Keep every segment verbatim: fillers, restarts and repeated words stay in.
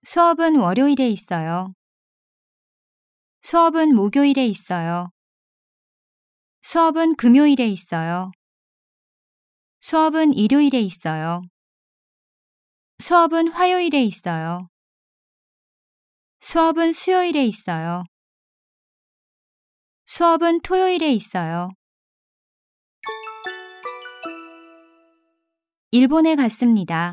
수업은 월요일에 있어요. 수업은 목요일에 있어요. 수업은 금요일에 있어요. 수업은 일요일에 있어요. 수업은 화요일에 있어요. 수업은 수요일에 있어요. 수업은 토요일에 있어요. 일본에 갔습니다.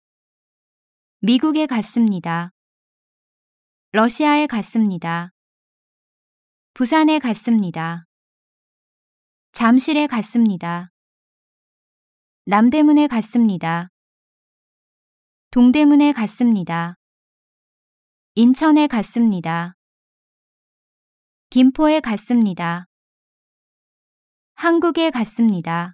미국에 갔습니다. 러시아에 갔습니다. 부산에 갔습니다. 잠실에 갔습니다. 남대문에 갔습니다. 동대문에 갔습니다. 인천에 갔습니다. 김포에 갔습니다. 한국에 갔습니다.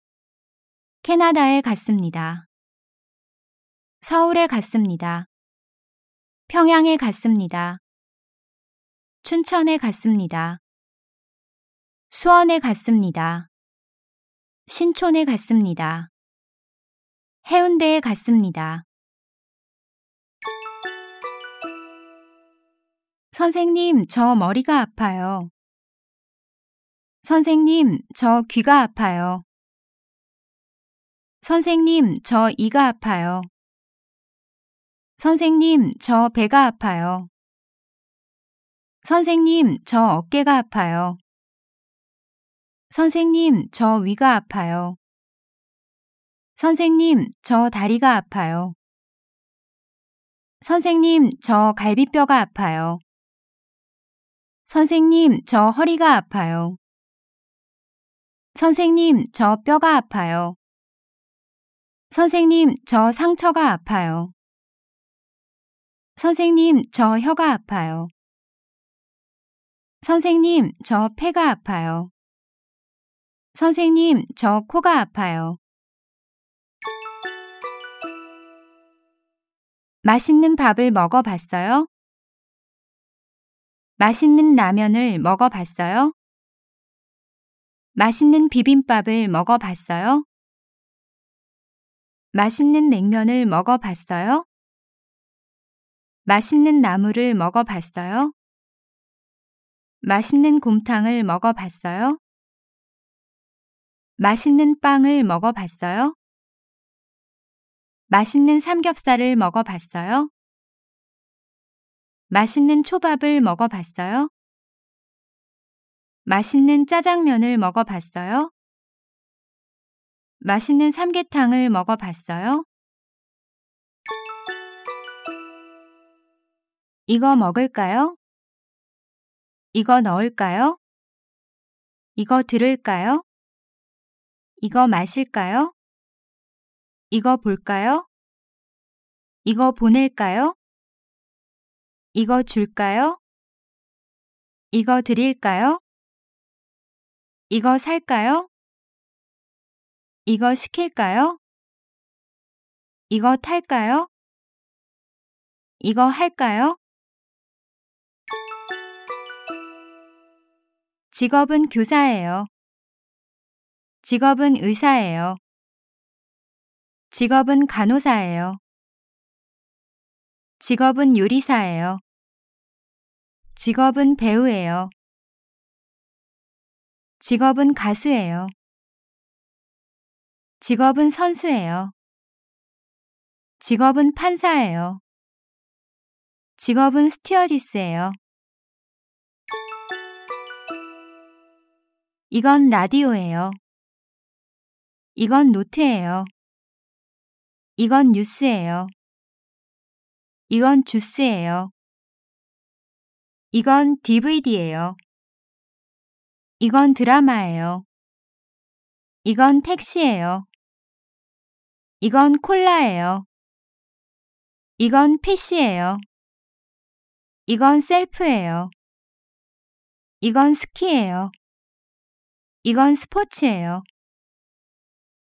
캐나다에 갔습니다. 서울에 갔습니다. 평양에 갔습니다. 춘천에 갔습니다. 수원에 갔습니다. 신촌에 갔습니다. 해운대에 갔습니다. 선생님, 저 머리가 아파요. 선생님, 저 귀가 아파요. 선생님, 저 이가 아파요. 선생님, 저 배가 아파요. 선생님, 저 어깨가 아파요. 선생님, 저 위가 아파요. 선생님, 저 다리가 아파요. 선생님, 저 갈비뼈가 아파요. 선생님, 저 허리가 아파요. 선생님, 저 뼈가 아파요. 선생님, 저 상처가 아파요. 선생님, 저 혀가 아파요. 선생님, 저 폐가 아파요. 선생님, 저 코가 아파요. 맛있는 밥을 먹어봤어요? 맛있는 라면을 먹어봤어요? 맛있는 비빔밥을 먹어봤어요? 맛있는 냉면을 먹어봤어요? 맛있는 나물을 먹어봤어요? 맛있는 곰탕을 먹어봤어요? 맛있는 빵을 먹어봤어요? 맛있는 삼겹살을 먹어봤어요? 맛있는 초밥을 먹어봤어요? 맛있는 짜장면을 먹어봤어요? 맛있는 삼계탕을 먹어봤어요? 이거 먹을까요? 이거 넣을까요? 이거 들을까요? 이거 마실까요? 이거 볼까요? 이거 보낼까요? 이거 줄까요? 이거 드릴까요? 이거 살까요? 이거 시킬까요? 이거 탈까요? 이거 할까요? 직업은 교사예요. 직업은 의사예요. 직업은 간호사예요. 직업은 요리사예요. 직업은 배우예요. 직업은 가수예요. 직업은 선수예요. 직업은 판사예요. 직업은 스튜어디스예요. 이건 라디오예요. 이건 노트예요. 이건 뉴스예요. 이건 주스예요. 이건 디브이디예요. 이건 드라마예요. 이건 택시예요. 이건 콜라예요. 이건 피시예요. 이건 셀프예요. 이건 스키예요. 이건 스포츠예요.